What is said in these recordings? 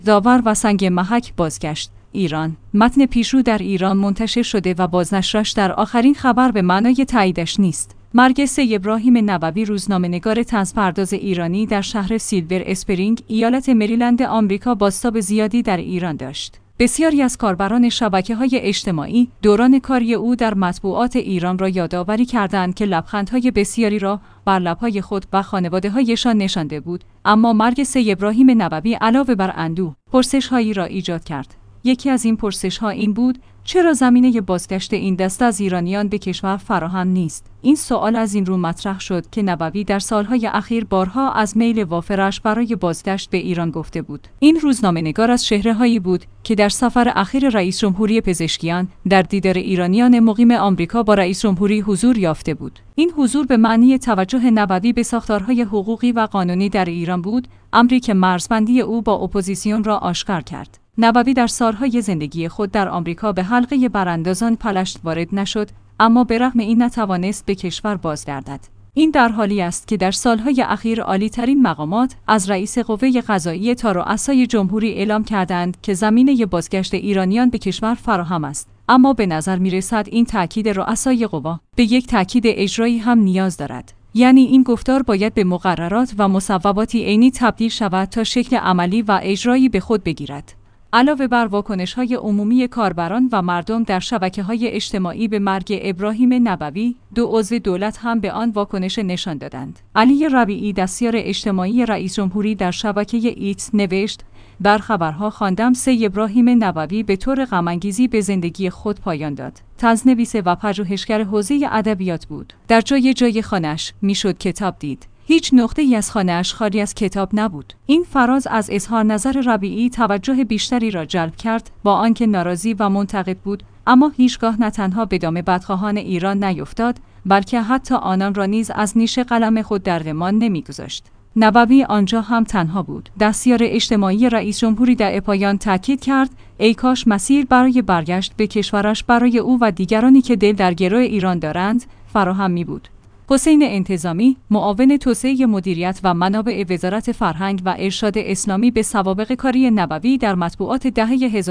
داور و سنگ محک بازگشت. ایران. متن پیشرو در ایران منتشر شده و بازنشرش در آخرین خبر به معنای تاییدش نیست. مرگ سید ابراهیم نووی، روزنامه‌نگار طنزپرداز ایرانی، در شهر سیلور اسپرینگ، ایالت مریلند آمریکا بازتاب زیادی در ایران داشت. بسیاری از کاربران شبکه‌های اجتماعی دوران کاری او در مطبوعات ایران را یادآوری کردند که لبخندهای بسیاری را بر لب‌های خود و خانواده‌هایشان نشانده بود، اما مرگ سید ابراهیم نووی علاوه بر اندوه، پرسش‌هایی را ایجاد کرد. یکی از این پرسش‌ها این بود: چرا زمینه بازگشت این دسته از ایرانیان به کشور فراهم نیست؟ این سوال از این رو مطرح شد که نووی در سالهای اخیر بارها از میل وافرش برای بازگشت به ایران گفته بود. این روزنامه‌نگار از چهره‌هایی بود که در سفر اخیر رئیس جمهوری پزشکیان در دیدار ایرانیان مقیم آمریکا با رئیس جمهوری حضور یافته بود. این حضور به معنی توجه نووی به ساختارهای حقوقی و قانونی در ایران بود، امری که مرزبندی او با اپوزیسیون را آشکار کرد. نووی در سالهای زندگی خود در آمریکا به حلقه براندازان پلشت وارد نشد، اما به رغم این نتوانست به کشور بازگردد. این در حالی است که در سالهای اخیر عالی‌ترین مقامات از رئیس قوه قضاییه تا رؤسای جمهوری اعلام کردند که زمینه بازگشت ایرانیان به کشور فراهم است. اما به نظر می‌رسد این تأکید رؤسای قوا به یک تأکید اجرایی هم نیاز دارد. یعنی این گفتار باید به مقررات و مصوباتی عینی تبدیل شود تا شکل عملی و اجرایی به خود بگیرد. علاوه بر واکنش‌های عمومی کاربران و مردم در شبکه‌های اجتماعی به مرگ ابراهیم نووی، دو عضو دولت هم به آن واکنش نشان دادند. علی ربیعی، دستیار اجتماعی رئیس جمهوری، در شبکه ایکس نوشت: در خبرها خواندم سید ابراهیم نووی به طور غم‌انگیزی به زندگی خود پایان داد. طنزنویس و پژوهشگر حوزه ادبیات بود. در جای خانه‌اش میشد کتاب دید. هیچ نقطه‌ای از خانه‌اش خالی از کتاب نبود. این فراز از اظهار نظر ربیعی توجه بیشتری را جلب کرد، با آنکه ناراضی و منتقد بود، اما هیچگاه نه تنها به دام بدخواهان ایران نیفتاد، بلکه حتی آنان را نیز از نیش قلم خود در غمان نمی‌گذاشت. نووی آنجا هم تنها بود. دستیار اجتماعی رئیس جمهوری در پایان تاکید کرد: ای کاش مسیر برای برگشت به کشورش برای او و دیگرانی که دل در گرو ایران دارند فراهم می بود. حسین انتظامی، معاون توسعه مدیریت و منابع وزارت فرهنگ و ارشاد اسلامی، به سوابق کاری نووی در مطبوعات دهه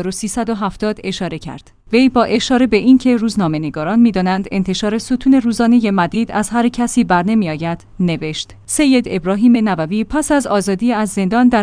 1370 اشاره کرد. وی با اشاره به اینکه روزنامه‌نگاران می‌دانند انتشار ستون روزانه مدید از هر کسی برنمی‌آید، نوشت: سید ابراهیم نووی پس از آزادی از زندان در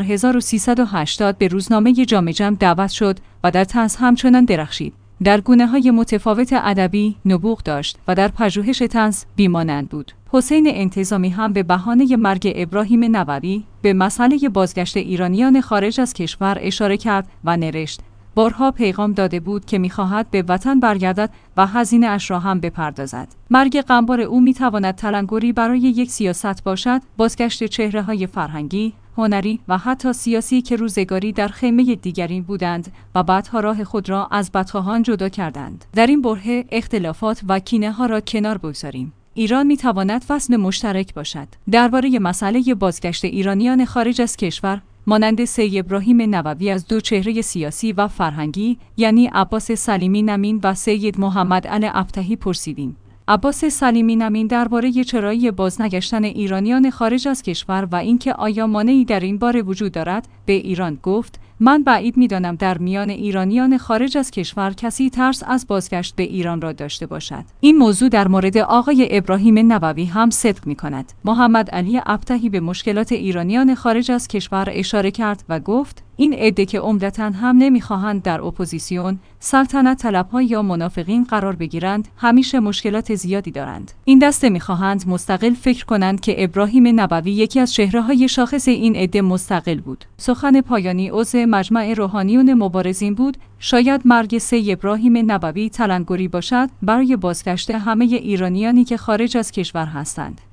1380 به روزنامه جام جم دعوت شد و در طنز همچنان درخشید. در گونه‌های متفاوت ادبی نبوغ داشت و در پژوهش طنز بیمانند بود. حسین انتظامی هم به بهانه مرگ ابراهیم نووی به مسئله بازگشت ایرانیان خارج از کشور اشاره کرد و نوشت: بارها پیغام داده بود که می‌خواهد به وطن برگردد و هزینه اش را هم بپردازد. مرگ غمبار او می‌تواند تلنگری برای یک سیاست باشد، بازگشت چهره‌های فرهنگی، هنری و حتی سیاسی که روزگاری در خیمه دیگرین بودند و بعدها راه خود را از بدخواهان جدا کردند. در این بره اختلافات و کینه‌ها را کنار بگذاریم. ایران می‌تواند فصل مشترک باشد. درباره مسئله بازگشت ایرانیان خارج از کشور، مانند سید ابراهیم نووی، از دو چهره سیاسی و فرهنگی، یعنی عباس سلیمی نمین و سید محمد علی ابطحی، پرسیدیم. عباس سلیمی نمین درباره چرایی بازنگشتن ایرانیان خارج از کشور و اینکه آیا مانعی در این باره وجود دارد، به ایران گفت: من بعید می‌دانم در میان ایرانیان خارج از کشور کسی ترس از بازگشت به ایران را داشته باشد. این موضوع در مورد آقای ابراهیم نووی هم صدق می‌کند. محمد علی ابطحی به مشکلات ایرانیان خارج از کشور اشاره کرد و گفت: این عده که عمدتاً هم نمی‌خواهند در اپوزیسیون، سلطنت طلب‌ها یا منافقین قرار بگیرند، همیشه مشکلات زیادی دارند. این دسته می‌خواهند مستقل فکر کنند که ابراهیم نووی یکی از چهره‌های شاخص این عده مستقل بود. سخن پایانی عضو مجمع روحانیون مبارزین بود: شاید مرگ سید ابراهیم نووی تلنگری باشد برای بازگشت همه ایرانیانی که خارج از کشور هستند.